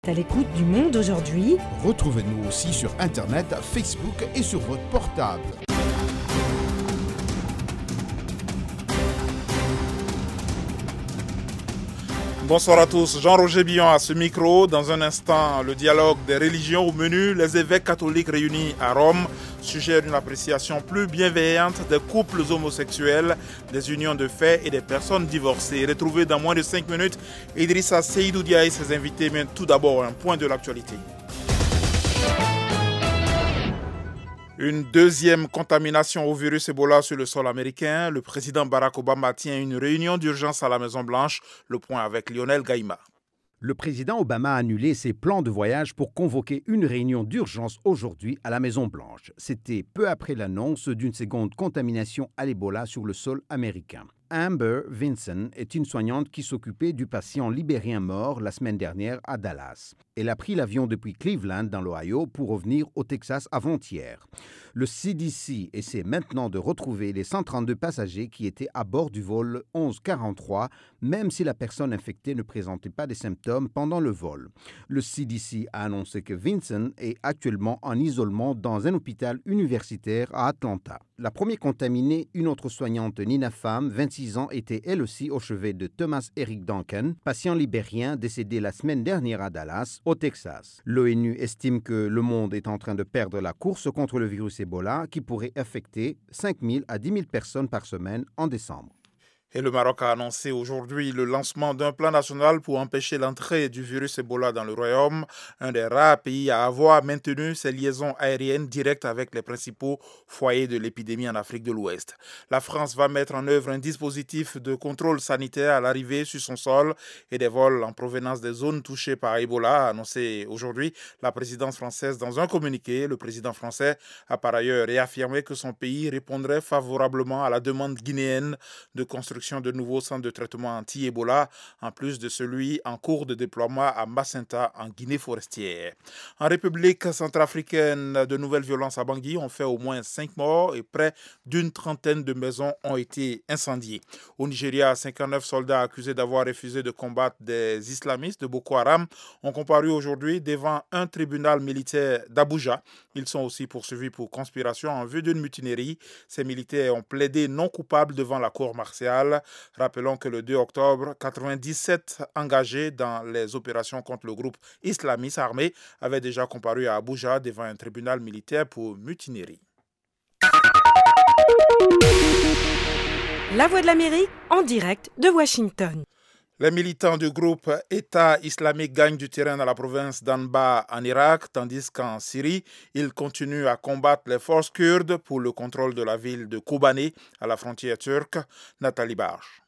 À l'écoute du Monde aujourd'hui. Retrouvez-nous aussi sur Internet, Facebook et sur votre portable. Bonsoir à tous, Jean-Roger Billon à ce micro. Dans un instant, le dialogue des religions au menu, les évêques catholiques réunis à Rome, sujet d'une appréciation plus bienveillante des couples homosexuels, des unions de fait et des personnes divorcées. Retrouvez dans moins de 5 minutes Idrissa Seydou Dia et ses invités, mais tout d'abord un point de l'actualité. Une deuxième contamination au virus Ebola sur le sol américain. Le président Barack Obama tient une réunion d'urgence à la Maison-Blanche. Le point avec Lionel Gaïma. Le président Obama a annulé ses plans de voyage pour convoquer une réunion d'urgence aujourd'hui à la Maison-Blanche. C'était peu après l'annonce d'une seconde contamination à l'Ebola sur le sol américain. Amber Vinson est une soignante qui s'occupait du patient libérien mort la semaine dernière à Dallas. Elle a pris l'avion depuis Cleveland dans l'Ohio pour revenir au Texas avant-hier. Le CDC essaie maintenant de retrouver les 132 passagers qui étaient à bord du vol 1143, même si la personne infectée ne présentait pas de symptômes pendant le vol. Le CDC a annoncé que Vinson est actuellement en isolement dans un hôpital universitaire à Atlanta. La première contaminée, une autre soignante, Nina Pham, 26 ans, était elle aussi au chevet de Thomas Eric Duncan, patient libérien décédé la semaine dernière à Dallas, au Texas. L'ONU estime que le monde est en train de perdre la course contre le virus Ebola qui pourrait affecter 5 000 à 10 000 personnes par semaine en décembre. Et le Maroc a annoncé aujourd'hui le lancement d'un plan national pour empêcher l'entrée du virus Ebola dans le Royaume, un des rares pays à avoir maintenu ses liaisons aériennes directes avec les principaux foyers de l'épidémie en Afrique de l'Ouest. La France va mettre en œuvre un dispositif de contrôle sanitaire à l'arrivée sur son sol et des vols en provenance des zones touchées par Ebola, a annoncé aujourd'hui la présidence française dans un communiqué. Le président français a par ailleurs réaffirmé que son pays répondrait favorablement à la demande guinéenne de construction de nouveaux centres de traitement anti-Ebola, en plus de celui en cours de déploiement à Macenta, en Guinée forestière. En République centrafricaine, de nouvelles violences à Bangui ont fait au moins 5 morts et près d'une trentaine de maisons ont été incendiées. Au Nigeria, 59 soldats accusés d'avoir refusé de combattre des islamistes de Boko Haram ont comparu aujourd'hui devant un tribunal militaire d'Abuja. Ils sont aussi poursuivis pour conspiration en vue d'une mutinerie. Ces militaires ont plaidé non coupables devant la cour martiale. Rappelons que le 2 octobre, 97 engagés dans les opérations contre le groupe islamiste armé avaient déjà comparu à Abuja devant un tribunal militaire pour mutinerie. La Voix de l'Amérique en direct de Washington. Les militants du groupe État islamique gagnent du terrain dans la province d'Anbar en Irak, tandis qu'en Syrie, ils continuent à combattre les forces kurdes pour le contrôle de la ville de Kobané à la frontière turque. Nathalie Barge.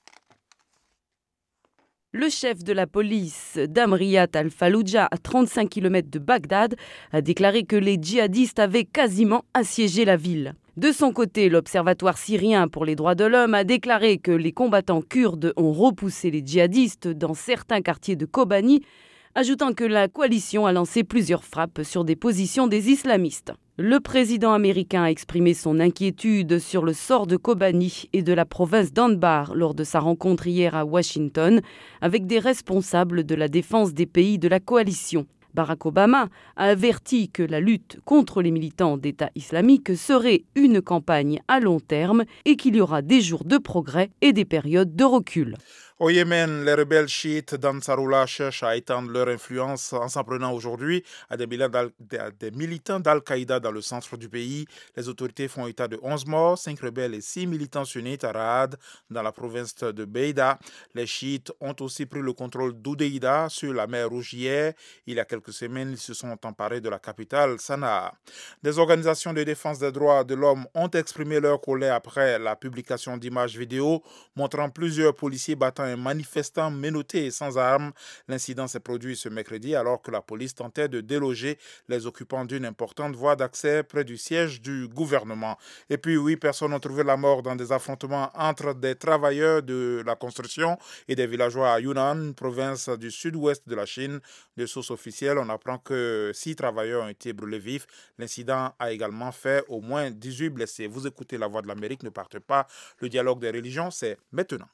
Le chef de la police d'Amriyat al-Fallujah, à 35 km de Bagdad, a déclaré que les djihadistes avaient quasiment assiégé la ville. De son côté, l'Observatoire syrien pour les droits de l'homme a déclaré que les combattants kurdes ont repoussé les djihadistes dans certains quartiers de Kobani, ajoutant que la coalition a lancé plusieurs frappes sur des positions des islamistes. Le président américain a exprimé son inquiétude sur le sort de Kobani et de la province d'Anbar lors de sa rencontre hier à Washington avec des responsables de la défense des pays de la coalition. Barack Obama a averti que la lutte contre les militants d'État islamique serait une campagne à long terme et qu'il y aura des jours de progrès et des périodes de recul. Au Yémen, les rebelles chiites d'Ansarullah cherchent à étendre leur influence en s'en prenant aujourd'hui à des militants d'Al-Qaïda dans le centre du pays. Les autorités font état de 11 morts, 5 rebelles et 6 militants sunnites à Raad, dans la province de Beida. Les chiites ont aussi pris le contrôle d'Oudeïda sur la mer Rouge hier. Il y a quelques semaines, ils se sont emparés de la capitale, Sanaa. Des organisations de défense des droits de l'homme ont exprimé leur colère après la publication d'images vidéo montrant plusieurs policiers battant un manifestant menotté et sans armes. L'incident s'est produit ce mercredi alors que la police tentait de déloger les occupants d'une importante voie d'accès près du siège du gouvernement. Et puis 8 personnes ont trouvé la mort dans des affrontements entre des travailleurs de la construction et des villageois à Yunnan, province du sud-ouest de la Chine. De sources officielles, on apprend que 6 travailleurs ont été brûlés vifs. L'incident a également fait au moins 18 blessés. Vous écoutez La Voix de l'Amérique, ne partez pas. Le dialogue des religions, c'est maintenant.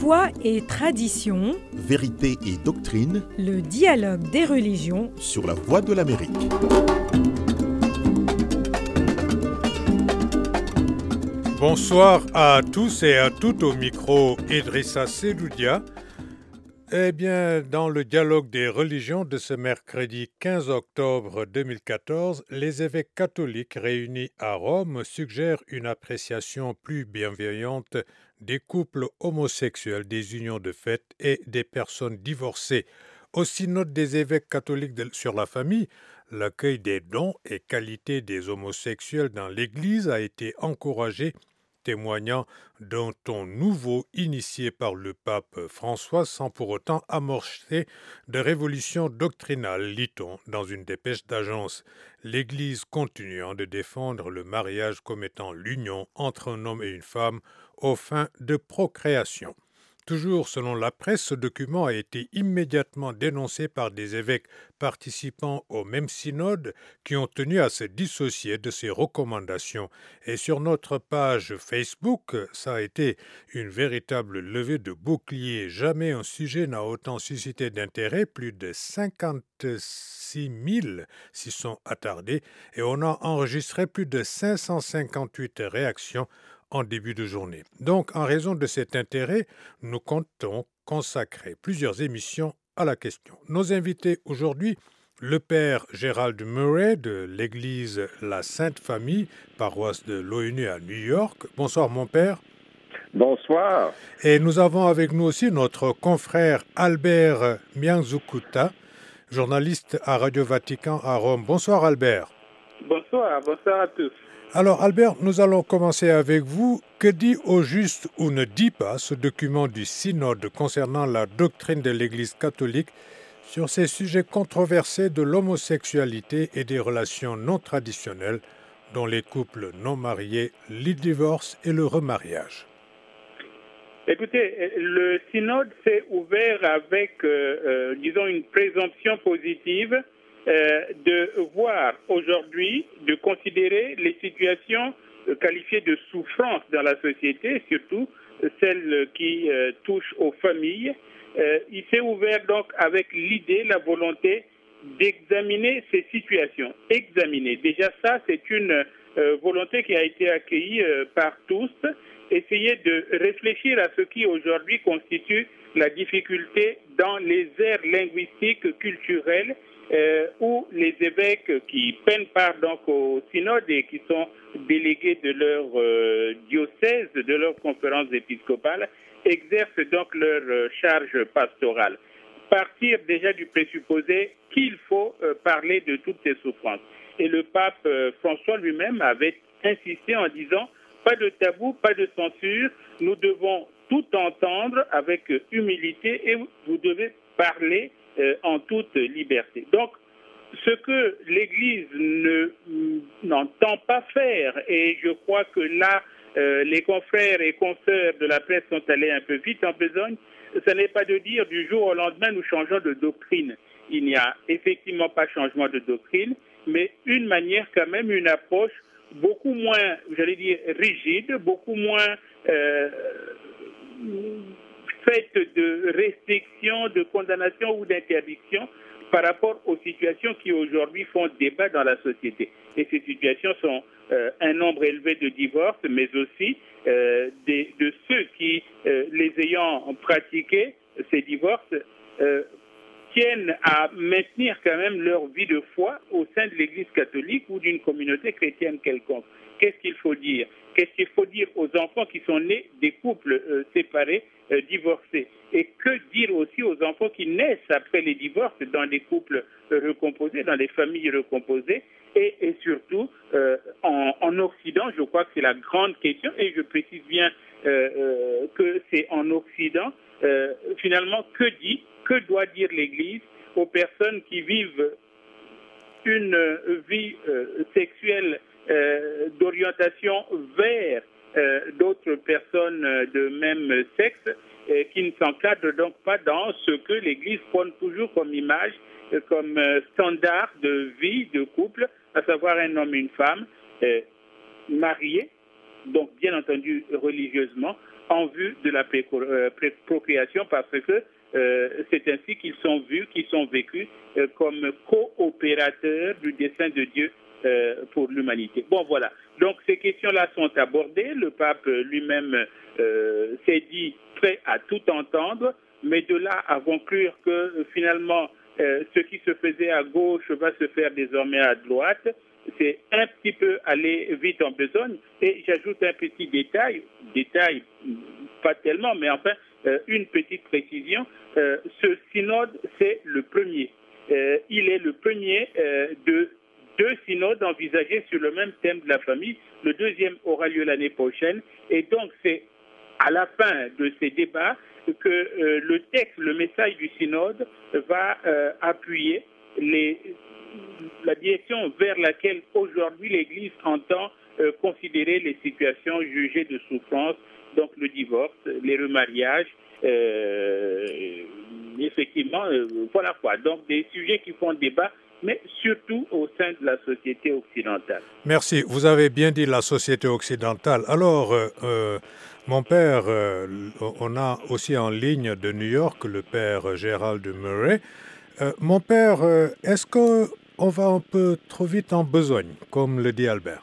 Foi et tradition, Vérité et doctrine, le dialogue des religions sur la Voix de l'Amérique. Bonsoir à tous et à toutes, au micro Idrissa Seloudia. Eh bien, dans le dialogue des religions de ce mercredi 15 octobre 2014, les évêques catholiques réunis à Rome suggèrent une appréciation plus bienveillante des couples homosexuels, des unions de fait et des personnes divorcées. Au synode des évêques catholiques sur la famille, l'accueil des dons et qualités des homosexuels dans l'Église a été encouragé, témoignant d'un ton nouveau initié par le pape François sans pour autant amorcer de révolution doctrinale, lit-on dans une dépêche d'agence. L'Église continuant de défendre le mariage comme étant l'union entre un homme et une femme aux fins de procréation. Toujours selon la presse, ce document a été immédiatement dénoncé par des évêques participant au même synode qui ont tenu à se dissocier de ces recommandations. Et sur notre page Facebook, ça a été une véritable levée de bouclier. Jamais un sujet n'a autant suscité d'intérêt, plus de 56 000 s'y sont attardés et on a enregistré plus de 558 réactions en début de journée. Donc, en raison de cet intérêt, nous comptons consacrer plusieurs émissions à la question. Nos invités aujourd'hui, le père Gérald Murray de l'église La Sainte Famille, paroisse de l'ONU à New York. Bonsoir mon père. Bonsoir. Et nous avons avec nous aussi notre confrère Albert Mianzukuta, journaliste à Radio Vatican à Rome. Bonsoir Albert. Bonsoir à tous. Alors Albert, nous allons commencer avec vous. Que dit au juste ou ne dit pas ce document du synode concernant la doctrine de l'Église catholique sur ces sujets controversés de l'homosexualité et des relations non traditionnelles, dont les couples non mariés, les divorces et le remariage? Écoutez, le synode s'est ouvert avec, disons, une présomption positive de voir aujourd'hui, de considérer les situations qualifiées de souffrance dans la société, surtout celles qui touchent aux familles. Il s'est ouvert donc avec l'idée, la volonté d'examiner ces situations. Examiner, déjà ça c'est une volonté qui a été accueillie par tous. Essayer de réfléchir à ce qui aujourd'hui constitue la difficulté dans les aires linguistiques, culturelles, où les évêques qui prennent part donc au synode et qui sont délégués de leur diocèse, de leur conférence épiscopale, exercent donc leur charge pastorale. Partir déjà du présupposé qu'il faut parler de toutes ces souffrances. Et le pape François lui-même avait insisté en disant pas de tabou, pas de censure, nous devons tout entendre avec humilité et vous devez parler en toute liberté. Donc, ce que l'Église n'entend pas faire, et je crois que là, les confrères et consoeurs de la presse sont allés un peu vite en besogne, ce n'est pas de dire du jour au lendemain nous changeons de doctrine. Il n'y a effectivement pas changement de doctrine, mais une manière quand même, une approche beaucoup moins, j'allais dire, rigide, beaucoup moins faite de restrictions, de condamnations ou d'interdictions par rapport aux situations qui aujourd'hui font débat dans la société. Et ces situations sont un nombre élevé de divorces, mais aussi de ceux qui, les ayant pratiqués, ces divorces, tiennent à maintenir quand même leur vie de foi au sein de l'Église catholique ou d'une communauté chrétienne quelconque. Qu'est-ce qu'il faut dire? Qu'est-ce qu'il faut dire aux enfants qui sont nés des couples séparés, divorcés? Et que dire aussi aux enfants qui naissent après les divorces dans des couples recomposés, dans des familles recomposées? Et surtout, en Occident, je crois que c'est la grande question, et je précise bien que c'est en Occident, finalement, que doit dire l'Église aux personnes qui vivent une vie sexuelle d'orientation vers d'autres personnes de même sexe qui ne s'encadrent donc pas dans ce que l'Église prône toujours comme image, comme standard de vie, de couple, à savoir un homme et une femme mariés donc bien entendu religieusement, en vue de la procréation, parce que c'est ainsi qu'ils sont vus, qu'ils sont vécus comme coopérateurs du dessein de Dieu pour l'humanité. Bon, voilà. Donc, ces questions-là sont abordées. Le pape lui-même s'est dit prêt à tout entendre, mais de là à conclure que finalement, ce qui se faisait à gauche va se faire désormais à droite, c'est un petit peu aller vite en besogne. Et j'ajoute un petit détail, pas tellement, mais enfin, une petite précision. Ce synode, c'est le premier. Il est le premier de 2 synodes envisagés sur le même thème de la famille. Le deuxième aura lieu l'année prochaine. Et donc, c'est à la fin de ces débats que le texte, le message du synode va appuyer la direction vers laquelle aujourd'hui l'Église entend considérer les situations jugées de souffrance, donc le divorce, les remariages, effectivement, voilà quoi. Donc des sujets qui font débat, mais surtout au sein de la société occidentale. Merci. Vous avez bien dit la société occidentale. Alors, mon père, on a aussi en ligne de New York le père Gérald Murray. Mon père, est-ce qu'on va un peu trop vite en besogne, comme le dit Albert?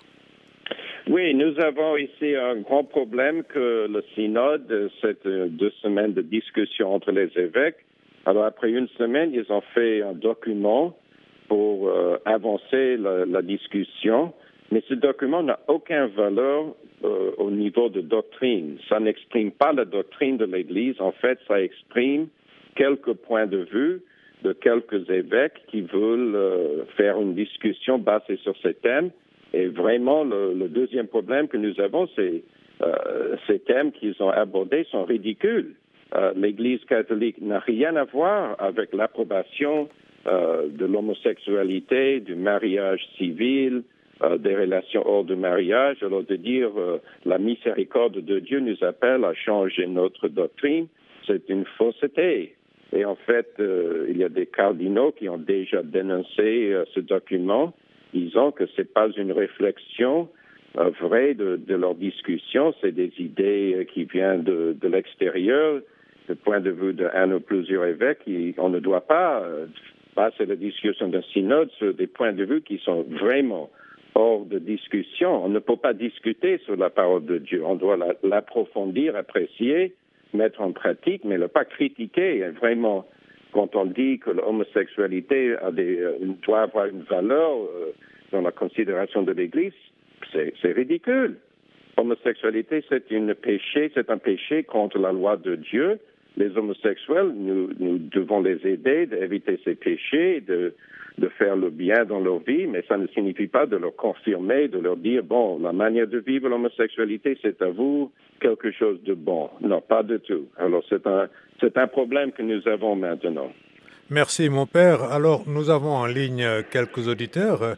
Oui, nous avons ici un grand problème que le synode, c'est 2 semaines de discussion entre les évêques. Alors après 1 semaine, ils ont fait un document pour avancer la discussion, mais ce document n'a aucune valeur au niveau de doctrine. Ça n'exprime pas la doctrine de l'Église. En fait, ça exprime quelques points de vue de quelques évêques qui veulent faire une discussion basée sur ces thèmes. Et vraiment, le deuxième problème que nous avons, c'est ces thèmes qu'ils ont abordés sont ridicules. L'Église catholique n'a rien à voir avec l'approbation de l'homosexualité, du mariage civil, des relations hors du mariage. Alors de dire la miséricorde de Dieu nous appelle à changer notre doctrine, c'est une fausseté. Et en fait, il y a des cardinaux qui ont déjà dénoncé ce document, disant que ce n'est pas une réflexion vraie de leur discussion, c'est des idées qui viennent de l'extérieur, du point de vue d'un ou plusieurs évêques. On ne doit pas passer la discussion d'un synode sur des points de vue qui sont vraiment hors de discussion. On ne peut pas discuter sur la parole de Dieu. On doit l'approfondir, apprécier, mettre en pratique, mais ne pas critiquer. Et vraiment, quand on dit que l'homosexualité doit avoir une valeur dans la considération de l'Église, c'est ridicule. L'homosexualité, c'est un péché contre la loi de Dieu. Les homosexuels, nous devons les aider d'éviter ces péchés, de faire le bien dans leur vie, mais ça ne signifie pas de leur confirmer, de leur dire, bon, la manière de vivre l'homosexualité, c'est à vous quelque chose de bon. Non, pas du tout. Alors, c'est un problème que nous avons maintenant. Merci, mon père. Alors, nous avons en ligne quelques auditeurs.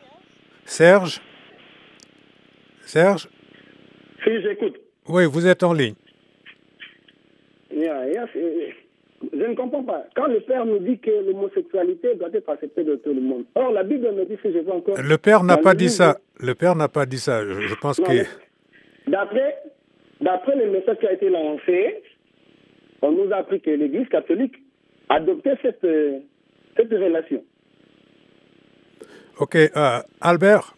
Serge? Si, j'écoute. Oui, vous êtes en ligne. Je ne comprends pas. Quand le Père nous dit que l'homosexualité doit être acceptée de tout le monde. Or, la Bible me dit, si je vois encore... Le Père n'a pas dit ça. Le Père n'a pas dit ça. Je pense que... D'après le message qui a été lancé, on nous a appris que l'Église catholique adoptait cette relation. OK. Albert?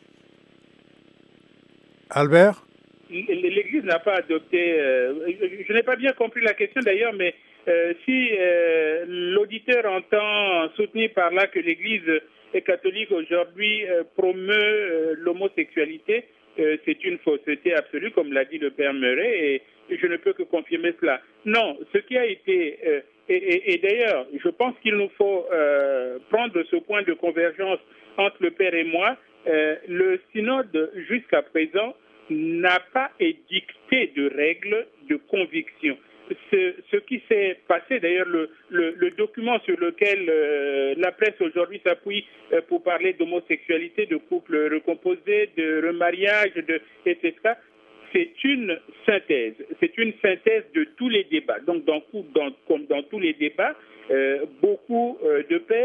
L'Église n'a pas adopté... je n'ai pas bien compris la question d'ailleurs, mais si l'auditeur entend soutenir par là que l'Église catholique aujourd'hui promeut l'homosexualité, c'est une fausseté absolue, comme l'a dit le Père Murray, et je ne peux que confirmer cela. Non, ce qui a été... et d'ailleurs, je pense qu'il nous faut prendre ce point de convergence entre le Père et moi. Le synode, jusqu'à présent, n'a pas édicté de règles de conviction. Ce qui s'est passé, d'ailleurs, le document sur lequel la presse aujourd'hui s'appuie pour parler d'homosexualité, de couple recomposé, de remariage, etc., c'est une synthèse. C'est une synthèse de tous les débats. Donc, comme dans tous les débats, beaucoup de pères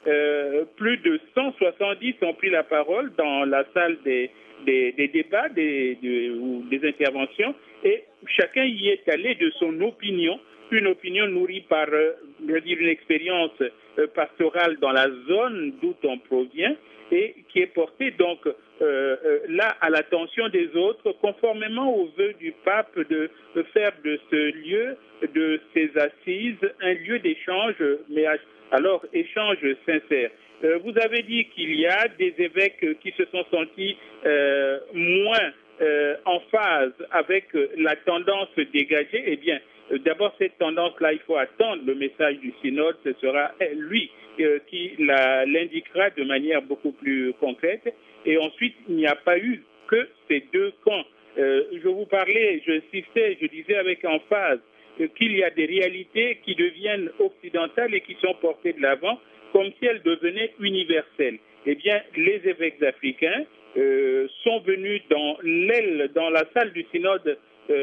plus de 170 ont pris la parole dans la salle des débats, ou des interventions, et chacun y est allé de son opinion, une opinion nourrie par, une expérience pastorale dans la zone d'où on provient, et qui est portée donc là à l'attention des autres, conformément au vœu du pape de faire de ce lieu, de ces assises, un lieu d'échange, mais alors échange sincère. Vous avez dit qu'il y a des évêques qui se sont sentis moins en phase avec la tendance dégagée. Eh bien, d'abord, cette tendance-là, il faut attendre le message du synode. Ce sera lui qui l'indiquera de manière beaucoup plus concrète. Et ensuite, il n'y a pas eu que ces deux camps. Je vous parlais, je disais avec emphase qu'il y a des réalités qui deviennent occidentales et qui sont portées de l'avant, comme si elles devenaient universelles. Eh bien, les évêques africains sont venus dans la salle du synode.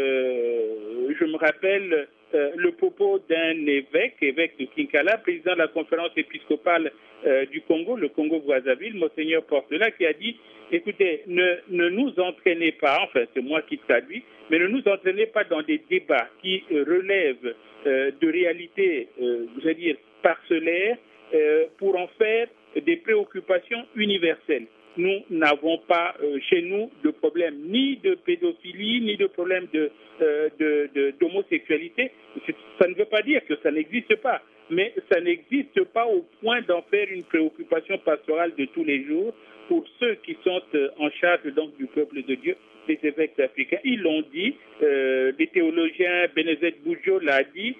Je me rappelle le propos d'un évêque de Kinkala, président de la conférence épiscopale du Congo, le Congo-Brazzaville, Monseigneur Portela, qui a dit, écoutez, ne nous entraînez pas, enfin c'est moi qui traduis, mais ne nous entraînez pas dans des débats qui relèvent de réalités, parcellaires, pour en faire des préoccupations universelles. Nous n'avons pas chez nous de problème ni de pédophilie, ni de problème d'homosexualité. Ça ne veut pas dire que ça n'existe pas, mais ça n'existe pas au point d'en faire une préoccupation pastorale de tous les jours pour ceux qui sont en charge donc du peuple de Dieu, les évêques africains. Ils l'ont dit, les théologiens, Benezet Boudjo l'a dit,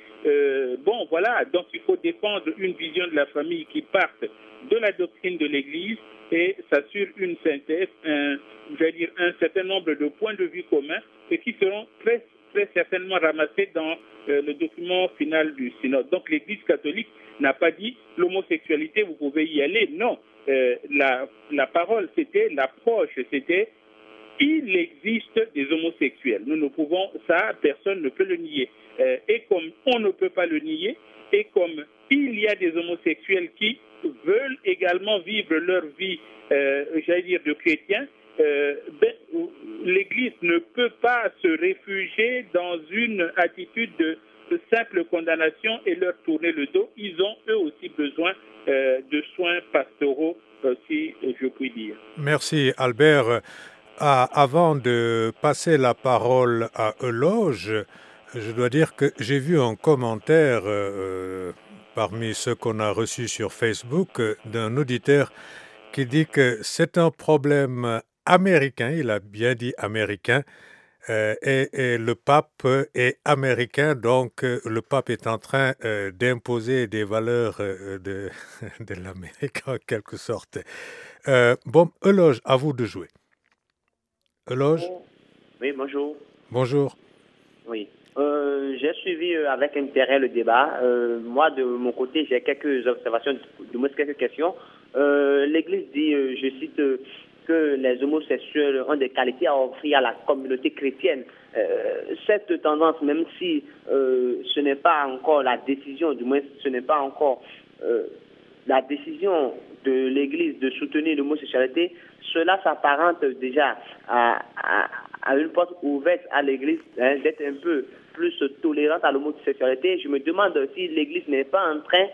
donc il faut défendre une vision de la famille qui parte de la doctrine de l'Église et s'assure une synthèse, un certain nombre de points de vue communs et qui seront très, très certainement ramassés dans le document final du synode. Donc l'Église catholique n'a pas dit l'homosexualité, vous pouvez y aller. Non, la parole, c'était l'approche, c'était il existe des homosexuels. Nous ne pouvons, ça, personne ne peut le nier. Et comme on ne peut pas le nier, et comme il y a des homosexuels qui veulent également vivre leur vie, de chrétiens, l'Église ne peut pas se réfugier dans une attitude de simple condamnation et leur tourner le dos. Ils ont eux aussi besoin de soins pastoraux, si je puis dire. Merci Albert. Avant de passer la parole à Euloge, je dois dire que j'ai vu un commentaire parmi ceux qu'on a reçus sur Facebook d'un auditeur qui dit que c'est un problème américain, il a bien dit américain, et le pape est américain, donc le pape est en train d'imposer des valeurs de l'Amérique en quelque sorte. Euloge, à vous de jouer. Euloge ? Oui, bonjour. Bonjour. Oui. J'ai suivi avec intérêt le débat. Moi, de mon côté, j'ai quelques observations, du moins quelques questions. L'Église dit, je cite, que les homosexuels ont des qualités à offrir à la communauté chrétienne. Cette tendance, même si ce n'est pas encore la décision, du moins ce n'est pas encore la décision de l'Église de soutenir l'homosexualité, cela s'apparente déjà à une porte ouverte à l'Église d'être un peu plus tolérante à l'homosexualité. Je me demande si l'Église n'est pas en train,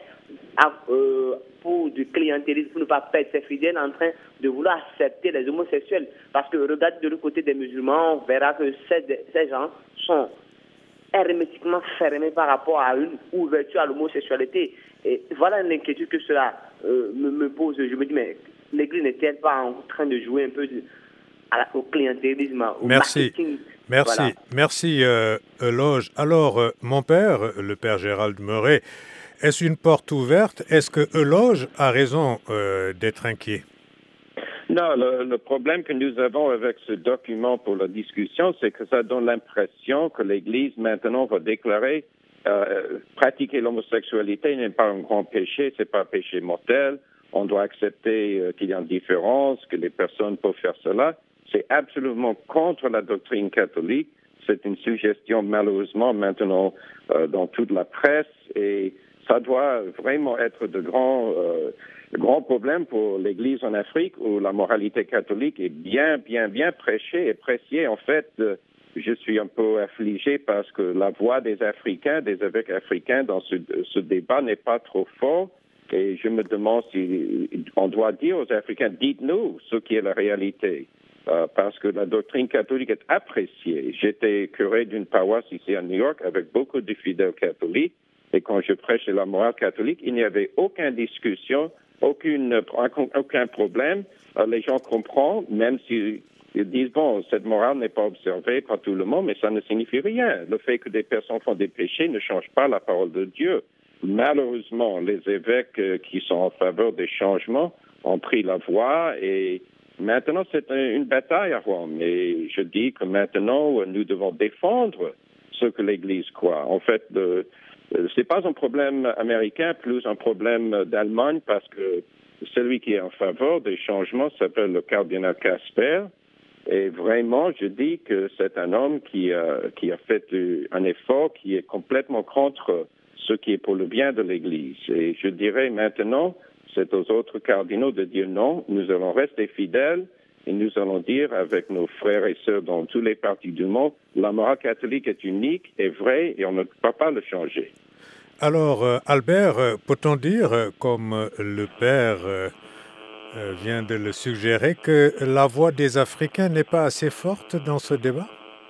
pour du clientélisme, pour ne pas perdre ses fidèles, en train de vouloir accepter les homosexuels. Parce que regardez de l'autre côté des musulmans, on verra que ces gens sont hermétiquement fermés par rapport à une ouverture à l'homosexualité. Et voilà l'inquiétude que cela me pose. Je me dis, mais l'Église n'est-elle pas en train de jouer un peu au clientélisme, au marketing? Merci Euloge. Alors, mon père, le père Gérald Meuret, est-ce une porte ouverte? Est-ce que Euloge a raison d'être inquiet? Non, le problème que nous avons avec ce document pour la discussion, c'est que ça donne l'impression que l'Église maintenant va déclarer pratiquer l'homosexualité n'est pas un grand péché, c'est pas un péché mortel. On doit accepter qu'il y a une différence, que les personnes peuvent faire cela. C'est absolument contre la doctrine catholique. C'est une suggestion malheureusement maintenant dans toute la presse et ça doit vraiment être de grands problèmes pour l'Église en Afrique où la moralité catholique est bien prêchée et appréciée. En fait, je suis un peu affligé parce que la voix des Africains, des évêques africains dans ce débat n'est pas trop forte. Et je me demande si on doit dire aux Africains, dites-nous ce qui est la réalité. Parce que la doctrine catholique est appréciée. J'étais curé d'une paroisse ici à New York avec beaucoup de fidèles catholiques. Et quand je prêchais la morale catholique, il n'y avait aucune discussion, aucun problème. Les gens comprennent, même s'ils disent, bon, cette morale n'est pas observée par tout le monde, mais ça ne signifie rien. Le fait que des personnes font des péchés ne change pas la parole de Dieu. Malheureusement, les évêques qui sont en faveur des changements ont pris la voie et maintenant c'est une bataille à Rome. Et je dis que maintenant nous devons défendre ce que l'Église croit. En fait, c'est pas un problème américain, plus un problème d'Allemagne parce que celui qui est en faveur des changements s'appelle le cardinal Casper. Et vraiment, je dis que c'est un homme qui a fait un effort qui est complètement contre ce qui est pour le bien de l'Église. Et je dirais maintenant, c'est aux autres cardinaux de dire non, nous allons rester fidèles et nous allons dire avec nos frères et sœurs dans tous les partis du monde, la morale catholique est unique et vraie et on ne peut pas le changer. Alors, Albert, peut-on dire, comme le père vient de le suggérer, que la voix des Africains n'est pas assez forte dans ce débat?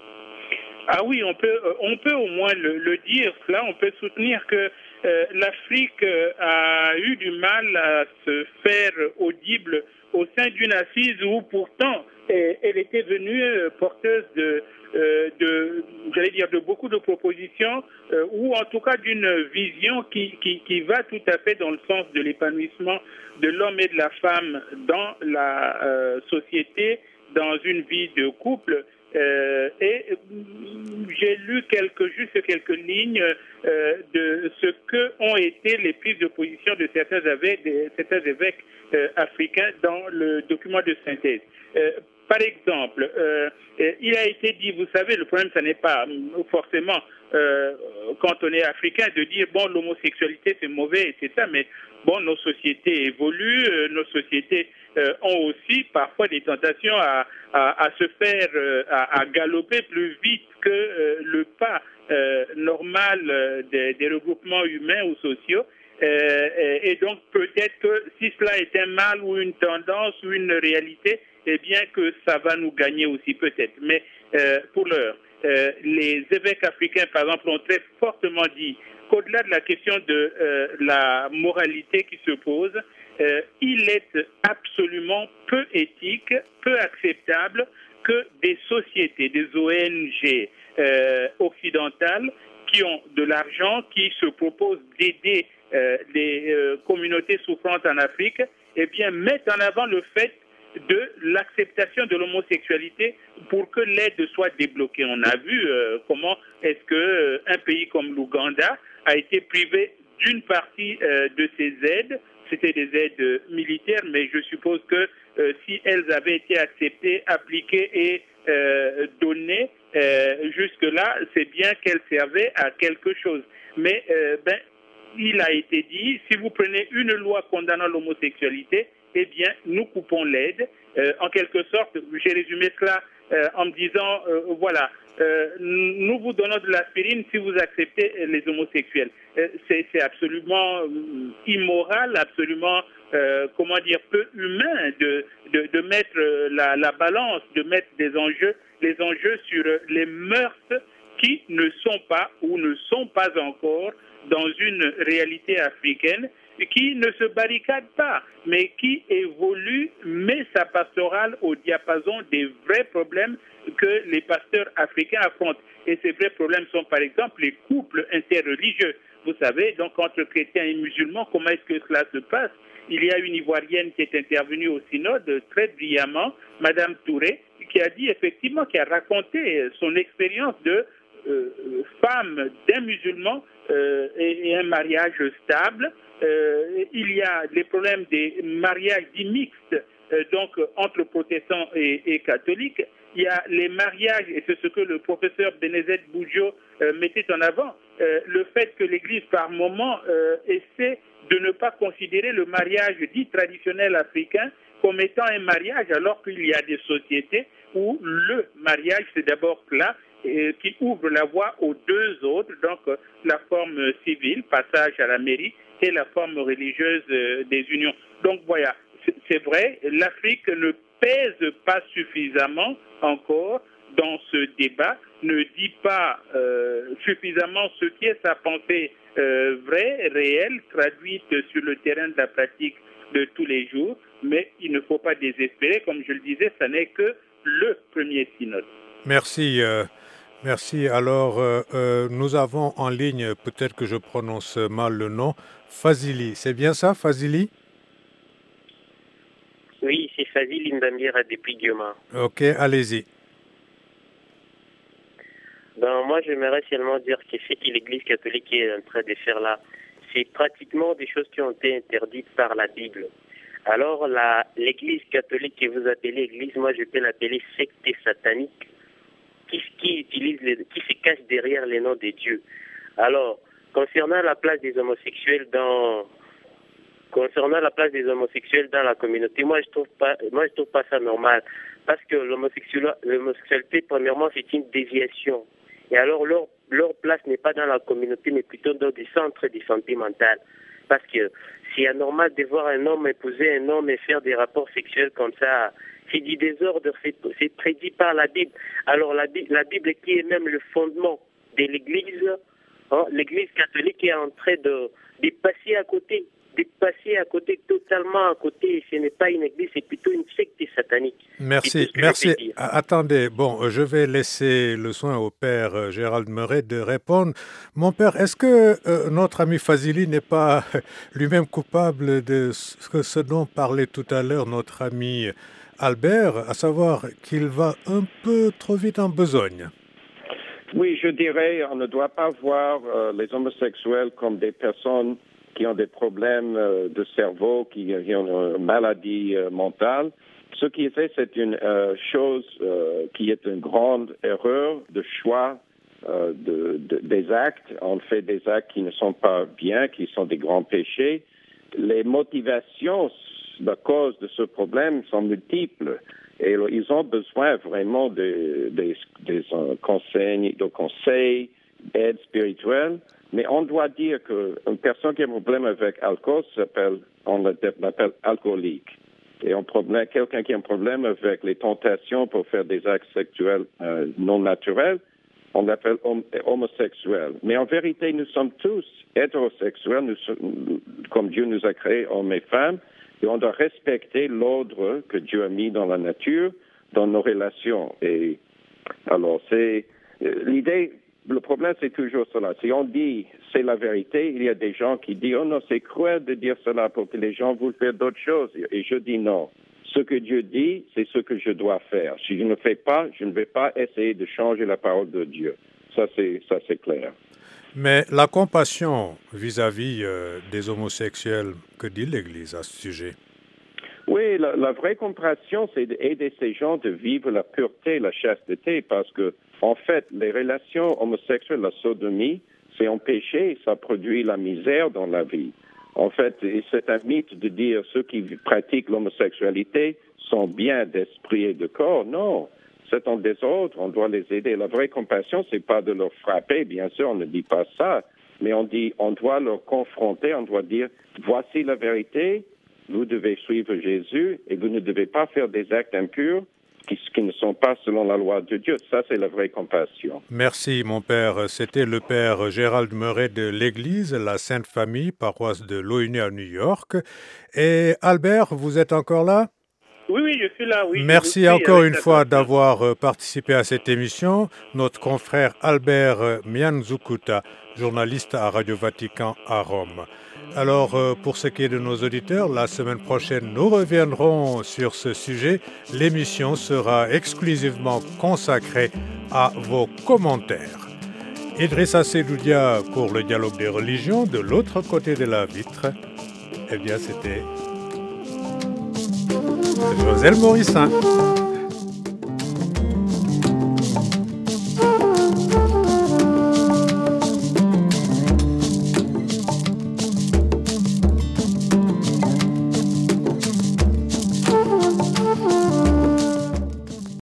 Ah oui, on peut au moins le dire. Là, on peut soutenir que l'Afrique a eu du mal à se faire audible au sein d'une assise où pourtant elle était venue porteuse de beaucoup de propositions ou en tout cas d'une vision qui va tout à fait dans le sens de l'épanouissement de l'homme et de la femme dans la société, dans une vie de couple. Et j'ai lu quelques lignes de ce que ont été les prises de position de certains évêques africains dans le document de synthèse. Par exemple, il a été dit, vous savez, le problème, ce n'est pas forcément quand on est africain de dire bon, l'homosexualité c'est mauvais, c'est ça, mais bon, nos sociétés évoluent, nos sociétés ont aussi parfois des tentations à se faire, à galoper plus vite que le pas normal des regroupements humains ou sociaux. Et donc peut-être que si cela est un mal ou une tendance ou une réalité, eh bien que ça va nous gagner aussi peut-être. Mais pour l'heure, les évêques africains, par exemple, ont très fortement dit qu'au-delà de la question de la moralité qui se pose, il est absolument peu éthique, peu acceptable que des sociétés, des ONG occidentales qui ont de l'argent, qui se proposent d'aider les communautés souffrantes en Afrique, eh bien mettent en avant le fait de l'acceptation de l'homosexualité pour que l'aide soit débloquée. On a vu comment est-ce que un pays comme l'Ouganda a été privé d'une partie de ses aides. C'était des aides militaires, mais je suppose que si elles avaient été acceptées, appliquées et données jusque-là, c'est bien qu'elles servaient à quelque chose. Mais il a été dit, si vous prenez une loi condamnant l'homosexualité, eh bien, nous coupons l'aide. En quelque sorte, j'ai résumé cela en me disant, voilà, nous vous donnons de l'aspirine si vous acceptez les homosexuels. C'est absolument immoral, absolument, peu humain de mettre la balance, de mettre les enjeux sur les mœurs qui ne sont pas ou ne sont pas encore dans une réalité africaine, qui ne se barricade pas, mais qui évolue, met sa pastorale au diapason des vrais problèmes que les pasteurs africains affrontent. Et ces vrais problèmes sont par exemple les couples interreligieux. Vous savez, donc entre chrétiens et musulmans, comment est-ce que cela se passe? Il y a une Ivoirienne qui est intervenue au synode très brillamment, Madame Touré, qui a dit effectivement, qui a raconté son expérience de femme d'un musulman et un mariage stable. Il y a les problèmes des mariages dits mixtes, donc entre protestants et catholiques. il y a les mariages, et c'est ce que le professeur Bénézet Boudjo mettait en avant, le fait que l'Église, par moment, essaie de ne pas considérer le mariage dit traditionnel africain comme étant un mariage, alors qu'il y a des sociétés où le mariage, c'est d'abord là, qui ouvre la voie aux deux autres, donc la forme civile, passage à la mairie, et la forme religieuse des unions. Donc voilà, c'est vrai, l'Afrique ne pèse pas suffisamment encore dans ce débat, ne dit pas suffisamment ce qui est sa pensée vraie, réelle, traduite sur le terrain de la pratique de tous les jours, mais il ne faut pas désespérer, comme je le disais, ça n'est que le premier synode. Merci. Merci. Alors, nous avons en ligne, peut-être que je prononce mal le nom, Fazili. C'est bien ça, Fazili? Oui, c'est Fazili Mbambira depuis Guioma. Ok, allez-y. Ben, moi, j'aimerais seulement dire que ce que l'Église catholique est en train de faire là, c'est pratiquement des choses qui ont été interdites par la Bible. Alors, l'Église catholique que vous appelez Église, moi, je peux l'appeler secte satanique, qui se cache derrière les noms de Dieu. Alors, concernant la place des homosexuels dans la communauté, moi je trouve pas ça normal, parce que l'homosexualité, premièrement, c'est une déviation. Et alors leur place n'est pas dans la communauté, mais plutôt dans des centres de santé mentale. Parce que c'est anormal de voir un homme épouser un homme et faire des rapports sexuels comme ça. C'est du désordre, c'est prédit par la Bible. Alors la Bible qui est même le fondement de l'Église, l'Église catholique est en train de passer à côté, totalement à côté. Et ce n'est pas une Église, c'est plutôt une secte satanique. Merci. Attendez, bon, je vais laisser le soin au père Gérald Meuret de répondre. Mon père, est-ce que notre ami Fazili n'est pas lui-même coupable de ce dont parlait tout à l'heure notre ami Albert, à savoir qu'il va un peu trop vite en besogne? Oui, je dirais, on ne doit pas voir les homosexuels comme des personnes qui ont des problèmes de cerveau, qui ont une maladie mentale. Ce qui est fait, c'est une chose qui est une grande erreur de choix des actes. On fait des actes qui ne sont pas bien, qui sont des grands péchés. Les motivations, la cause de ce problème sont multiples. Et ils ont besoin vraiment des conseils, d'aide spirituelle. Mais on doit dire qu'une personne qui a un problème avec l'alcool on l'appelle alcoolique. Et quelqu'un qui a un problème avec les tentations pour faire des actes sexuels non naturels, on l'appelle homosexuel. Mais en vérité, nous sommes tous hétérosexuels, comme Dieu nous a créés, hommes et femmes, et on doit respecter l'ordre que Dieu a mis dans la nature, dans nos relations. Et alors, c'est l'idée. Le problème, c'est toujours cela. Si on dit c'est la vérité, il y a des gens qui disent oh non, c'est cruel de dire cela pour que les gens voulent faire d'autres choses. Et je dis non. Ce que Dieu dit, c'est ce que je dois faire. Si je ne fais pas, je ne vais pas essayer de changer la parole de Dieu. Ça, c'est clair. Mais la compassion vis-à-vis des homosexuels, que dit l'Église à ce sujet? Oui, la vraie compassion, c'est d'aider ces gens de vivre la pureté, la chasteté, parce que, en fait, les relations homosexuelles, la sodomie, c'est un péché et ça produit la misère dans la vie. En fait, c'est un mythe de dire ceux qui pratiquent l'homosexualité sont bien d'esprit et de corps. Non, c'est un désordre, on doit les aider. La vraie compassion, c'est pas de leur frapper, bien sûr, on ne dit pas ça, mais on doit leur confronter, on doit dire, voici la vérité, vous devez suivre Jésus et vous ne devez pas faire des actes impurs qui ne sont pas selon la loi de Dieu. Ça, c'est la vraie compassion. Merci, mon père. C'était le père Gérald Meuret de l'Église, la Sainte Famille, paroisse de l'ONU à New York. Et Albert, vous êtes encore là? Oui, je suis là, oui. Merci encore une fois d'avoir participé à cette émission. Notre confrère Albert Mianzukuta, journaliste à Radio Vatican à Rome. Alors, pour ce qui est de nos auditeurs, la semaine prochaine, nous reviendrons sur ce sujet. L'émission sera exclusivement consacrée à vos commentaires. Idrissa Seloudia pour le dialogue des religions, de l'autre côté de la vitre. Eh bien, c'était Joselle Morissin.